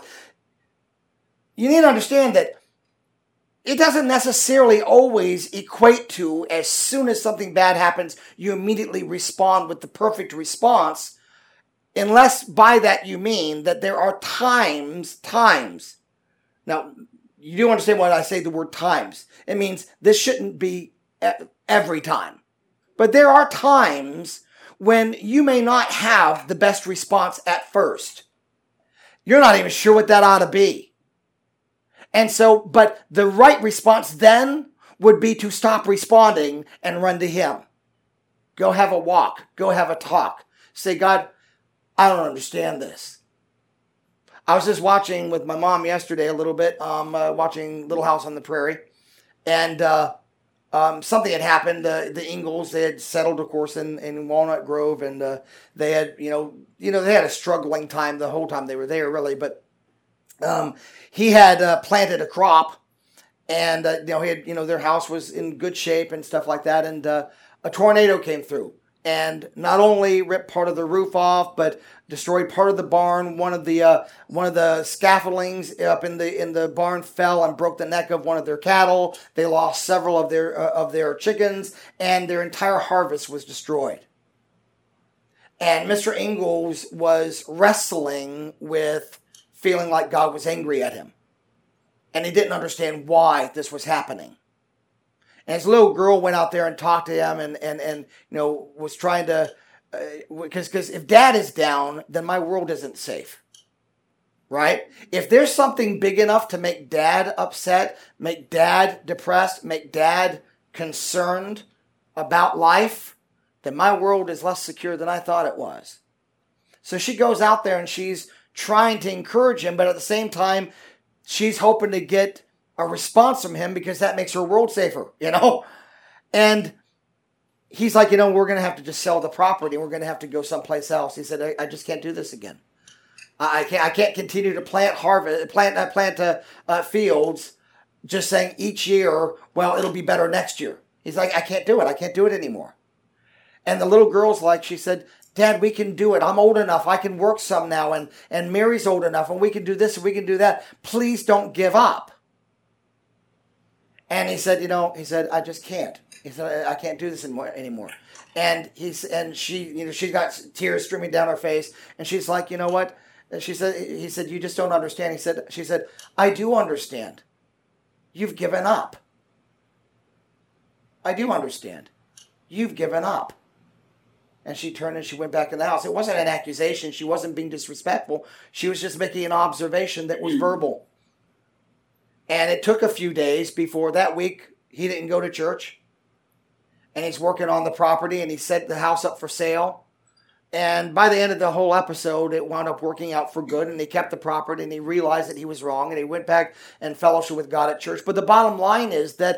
You need to understand that it doesn't necessarily always equate to as soon as something bad happens, you immediately respond with the perfect response, unless by that you mean that there are times. Now, you do understand when I say the word times. It means this shouldn't be every time. But there are times when you may not have the best response at first. You're not even sure what that ought to be. And so, but the right response then would be to stop responding and run to him. Go have a walk. Go have a talk. Say, God, I don't understand this. I was just watching with my mom yesterday a little bit, watching Little House on the Prairie. And something had happened. The Ingalls, they had settled, of course, in Walnut Grove. And they had, they had a struggling time the whole time they were there, really. But he had planted a crop, and he had, their house was in good shape and stuff like that. And a tornado came through, and not only ripped part of the roof off, but destroyed part of the barn. One of the scaffoldings up in the barn fell and broke the neck of one of their cattle. They lost several of their chickens, and their entire harvest was destroyed. And Mr. Ingalls was wrestling with feeling like God was angry at him. And he didn't understand why this was happening. And his little girl went out there and talked to him and was trying to, because if Dad is down, then my world isn't safe. Right? If there's something big enough to make Dad upset, make Dad depressed, make Dad concerned about life, then my world is less secure than I thought it was. So she goes out there and she's trying to encourage him, but at the same time, she's hoping to get a response from him because that makes her world safer, And he's like, we're going to have to just sell the property. We're going to have to go someplace else. He said, I just can't do this again. I can't continue to plant fields just saying each year, well, it'll be better next year. He's like, I can't do it. I can't do it anymore. And the little girl's like, she said, Dad, we can do it. I'm old enough. I can work some now. And Mary's old enough. And we can do this and we can do that. Please don't give up. And he said, I just can't. He said, I can't do this anymore. And she got tears streaming down her face. And she's like, you know what? And he said, you just don't understand. She said, I do understand. You've given up. I do understand. You've given up. And she turned and she went back in the house. It wasn't an accusation. She wasn't being disrespectful. She was just making an observation that was verbal. And it took a few days before that week he didn't go to church. And he's working on the property and he set the house up for sale. And by the end of the whole episode, it wound up working out for good. And he kept the property and he realized that he was wrong. And he went back and fellowship with God at church. But the bottom line is that,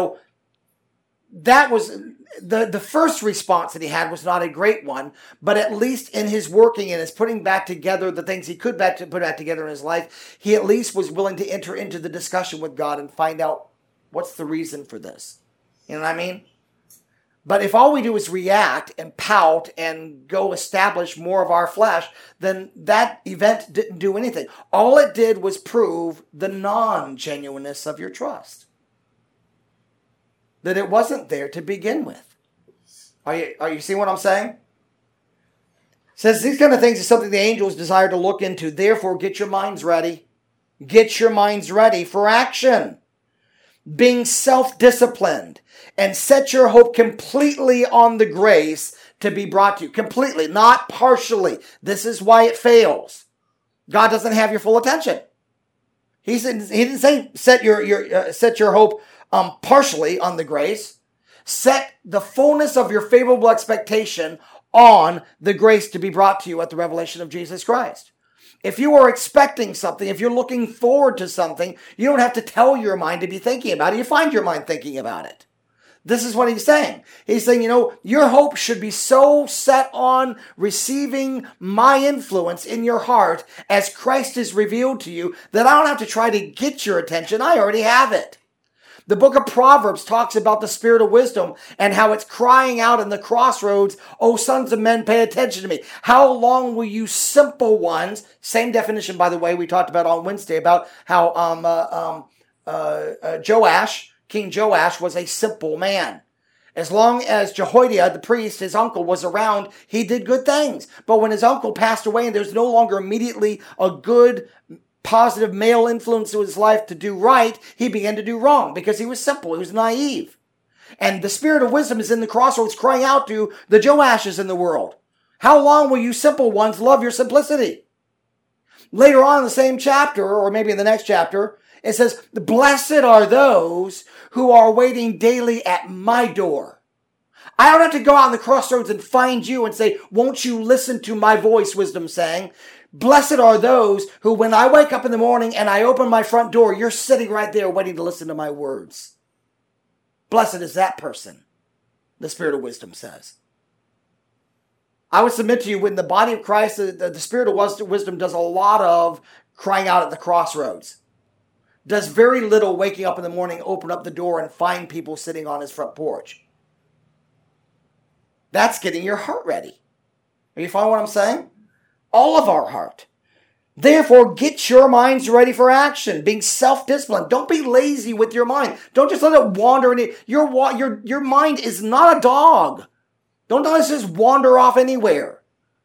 that was the first response that he had was not a great one, but at least in his working and his putting back together the things he could put back together in his life, he at least was willing to enter into the discussion with God and find out what's the reason for this. You know what I mean? But if all we do is react and pout and go establish more of our flesh, then that event didn't do anything. All it did was prove the non-genuineness of your trust. That it wasn't there to begin with. Are you seeing what I'm saying? It says these kind of things is something the angels desire to look into. Therefore, get your minds ready. Get your minds ready for action. Being self-disciplined and set your hope completely on the grace to be brought to you. Completely, not partially. This is why it fails. God doesn't have your full attention. He didn't say set your hope partially on the grace. Set the fullness of your favorable expectation on the grace to be brought to you at the revelation of Jesus Christ. If you are expecting something, if you're looking forward to something, you don't have to tell your mind to be thinking about it. You find your mind thinking about it. This is what he's saying. He's saying, your hope should be so set on receiving my influence in your heart as Christ is revealed to you that I don't have to try to get your attention. I already have it. The book of Proverbs talks about the spirit of wisdom and how it's crying out in the crossroads, "O sons of men, pay attention to me. How long will you simple ones?" Same definition, by the way, we talked about on Wednesday about how King Joash was a simple man. As long as Jehoiada, the priest, his uncle, was around, he did good things. But when his uncle passed away and there's no longer immediately a good positive male influence in his life to do right, he began to do wrong because he was simple. He was naive. And the spirit of wisdom is in the crossroads crying out to the Joashes in the world. How long will you simple ones love your simplicity? Later on in the same chapter, or maybe in the next chapter, it says, "Blessed are those who are waiting daily at my door." I don't have to go out in the crossroads and find you and say, "Won't you listen to my voice?" Wisdom saying, "Blessed are those who, when I wake up in the morning and I open my front door, you're sitting right there waiting to listen to my words." Blessed is that person, the spirit of wisdom says. I would submit to you, in the body of Christ, the spirit of wisdom does a lot of crying out at the crossroads. Does very little waking up in the morning, open up the door and find people sitting on his front porch. That's getting your heart ready. Are you following what I'm saying? All of our heart. Therefore, get your minds ready for action, being self-disciplined. Don't be lazy with your mind. Don't just let it wander. Your mind is not a dog. Don't let it just wander off anywhere.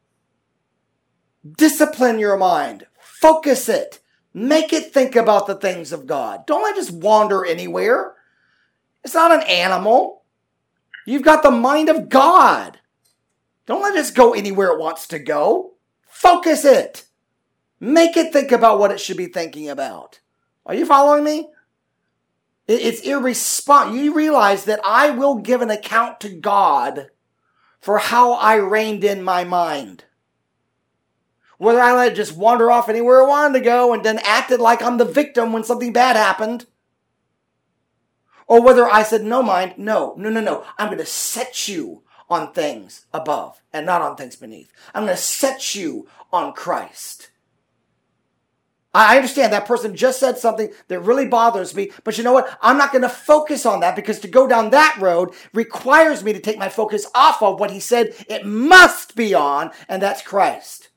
Discipline your mind. Focus it. Make it think about the things of God. Don't let it just wander anywhere. It's not an animal. You've got the mind of God. Don't let it just go anywhere it wants to go. Focus it. Make it think about what it should be thinking about. Are you following me? It's irresponsible. You realize that I will give an account to God for how I reined in my mind. Whether I let it just wander off anywhere I wanted to go and then acted like I'm the victim when something bad happened. Or whether I said, "No, mind, no. I'm going to set you on things above and not on things beneath. I'm going to set you on Christ." I understand that person just said something that really bothers me, but you know what? I'm not going to focus on that, because to go down that road requires me to take my focus off of what he said it must be on, and that's Christ.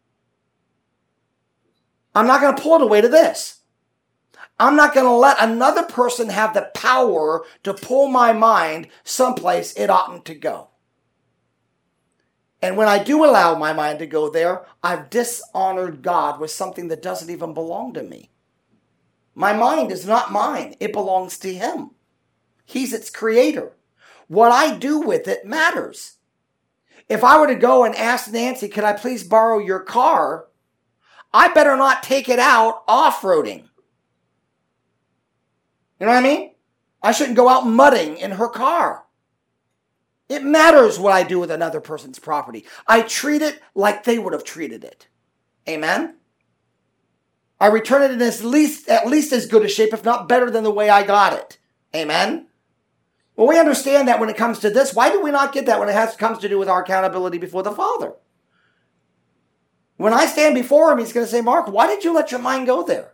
I'm not going to pull it away to this. I'm not going to let another person have the power to pull my mind someplace it oughtn't to go. And when I do allow my mind to go there, I've dishonored God with something that doesn't even belong to me. My mind is not mine. It belongs to Him. He's its creator. What I do with it matters. If I were to go and ask Nancy, "Can I please borrow your car?" I better not take it out off-roading. You know what I mean? I shouldn't go out mudding in her car. It matters what I do with another person's property. I treat it like they would have treated it. Amen? I return it in at least as good a shape, if not better than the way I got it. Amen? Well, we understand that when it comes to this. Why do we not get that when it comes to do with our accountability before the Father? When I stand before Him, He's going to say, "Mark, why did you let your mind go there?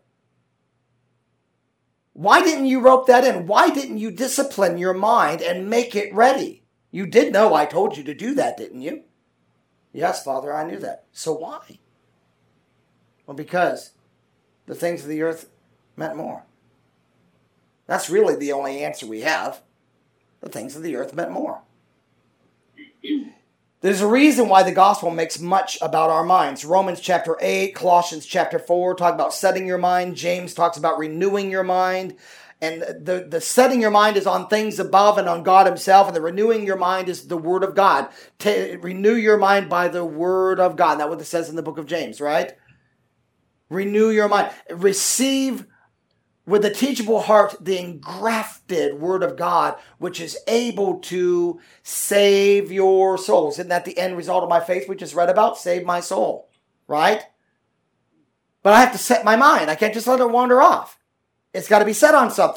Why didn't you rope that in? Why didn't you discipline your mind and make it ready? You did know I told you to do that, didn't you?" "Yes, Father, I knew that." "So why?" "Well, because the things of the earth meant more." That's really the only answer we have. The things of the earth meant more. There's a reason why the gospel makes much about our minds. Romans chapter 8, Colossians chapter 4 talk about setting your mind. James talks about renewing your mind. And the setting your mind is on things above and on God Himself. And the renewing your mind is the Word of God. Renew your mind by the Word of God. That's what it says in the book of James, right? Renew your mind. Receive with a teachable heart the engrafted Word of God, which is able to save your souls. Isn't that the end result of my faith we just read about? Save my soul, right? But I have to set my mind. I can't just let it wander off. It's got to be set on something.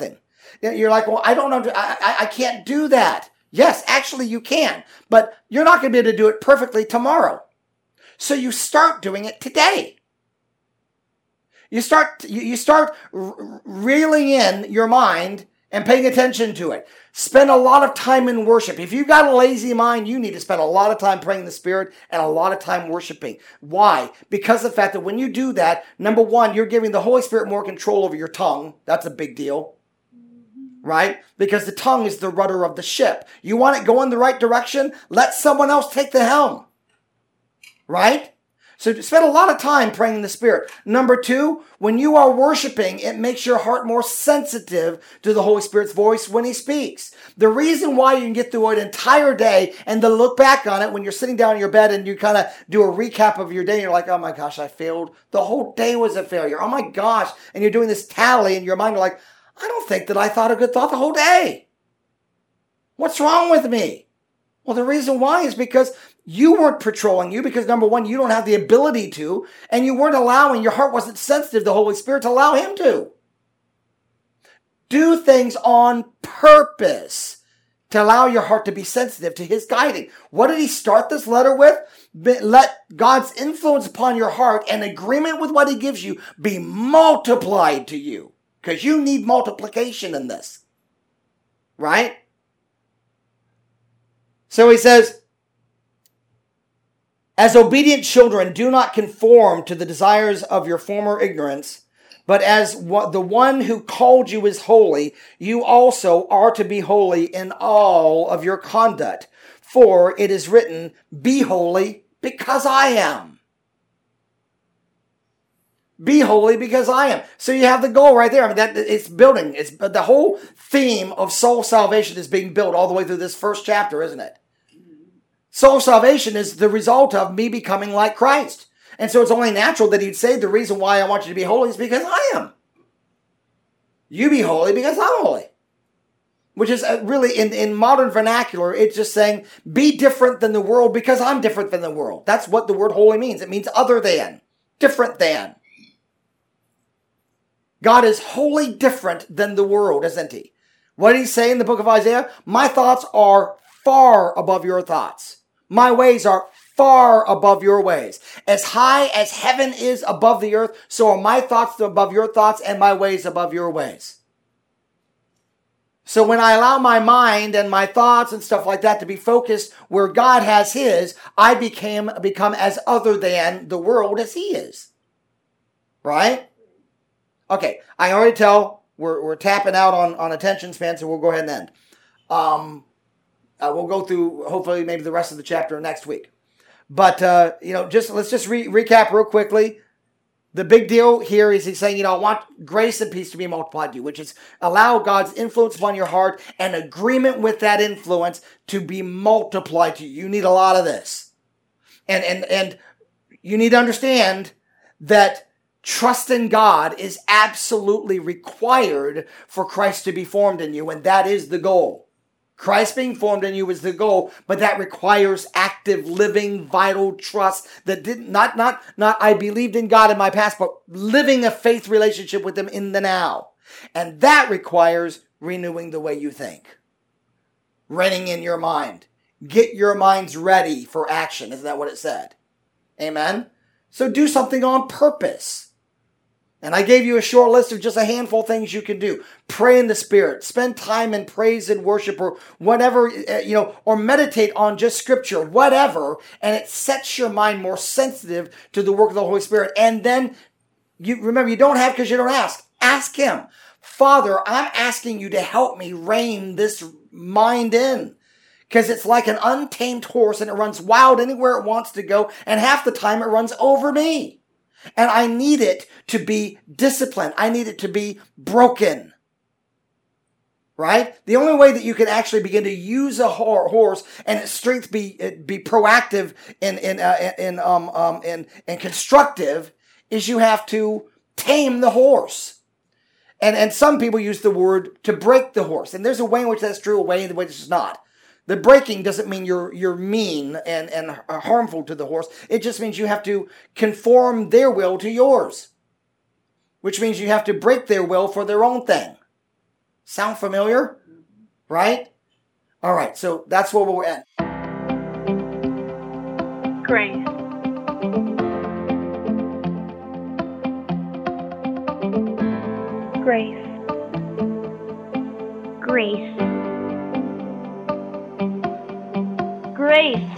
You're like, well, I don't know. I can't do that. Yes, actually you can, but you're not going to be able to do it perfectly tomorrow. So you start doing it today. You start reeling in your mind and paying attention to it. Spend a lot of time in worship. If you've got a lazy mind, you need to spend a lot of time praying in the Spirit and a lot of time worshiping. Why? Because of the fact that when you do that, number one, you're giving the Holy Spirit more control over your tongue. That's a big deal. Right? Because the tongue is the rudder of the ship. You want it going the right direction? Let someone else take the helm. Right? So spend a lot of time praying in the Spirit. Number two, when you are worshiping, it makes your heart more sensitive to the Holy Spirit's voice when He speaks. The reason why you can get through an entire day and then look back on it when you're sitting down in your bed and you kind of do a recap of your day and you're like, oh my gosh, I failed. The whole day was a failure. Oh my gosh. And you're doing this tally in your mind. You're like, I don't think that I thought a good thought the whole day. What's wrong with me? Well, the reason why is because you weren't patrolling you, because number one, you don't have the ability to, and you weren't allowing, your heart wasn't sensitive to the Holy Spirit to allow Him to. Do things on purpose to allow your heart to be sensitive to His guiding. What did He start this letter with? Let God's influence upon your heart and agreement with what He gives you be multiplied to you. Because you need multiplication in this. Right? So he says, as obedient children, do not conform to the desires of your former ignorance, but as the one who called you is holy, you also are to be holy in all of your conduct. For it is written, be holy because I am. Be holy because I am. So you have the goal right there. I mean, that it's building. It's the whole theme of soul salvation is being built all the way through this first chapter, isn't it? Soul salvation is the result of me becoming like Christ. And so it's only natural that He'd say the reason why I want you to be holy is because I am. You be holy because I'm holy. Which is really, in modern vernacular, it's just saying, be different than the world because I'm different than the world. That's what the word holy means. It means other than, different than. God is wholly different than the world, isn't He? What did He say in the book of Isaiah? My thoughts are far above your thoughts. My ways are far above your ways. As high as heaven is above the earth, so are my thoughts above your thoughts and my ways above your ways. So when I allow my mind and my thoughts and stuff like that to be focused where God has His, I become as other than the world as He is. Right? Okay, I already tell we're tapping out on attention span, so we'll go ahead and end. We'll go through hopefully maybe the rest of the chapter next let's just recap real quickly. The big deal here is he's saying, I want grace and peace to be multiplied to you, which is allow God's influence upon your heart and agreement with that influence to be multiplied to you. You need a lot of this. And you need to understand that trust in God is absolutely required for Christ to be formed in you, and that is the goal. Christ being formed in you is the goal, but that requires active, living, vital trust that not I believed in God in my past, but living a faith relationship with Him in the now. And that requires renewing the way you think. Renting in your mind. Get your minds ready for action. Isn't that what it said? Amen? So do something on purpose. And I gave you a short list of just a handful of things you can do. Pray in the Spirit. Spend time in praise and worship or whatever, or meditate on just Scripture, whatever. And it sets your mind more sensitive to the work of the Holy Spirit. And then, remember, you don't have because you don't ask. Ask Him. Father, I'm asking you to help me rein this mind in. Because it's like an untamed horse and it runs wild anywhere it wants to go. And half the time it runs over me. And I need it to be disciplined. I need it to be broken. Right? The only way that you can actually begin to use a horse and its strength be proactive and constructive is you have to tame the horse. And some people use the word to break the horse. And there's a way in which that's true, a way in which it's not. The breaking doesn't mean you're mean and harmful to the horse. It just means you have to conform their will to yours. Which means you have to break their will for their own thing. Sound familiar? Right? All right, so that's where we're at. Grace. Grace. Grace. Grace.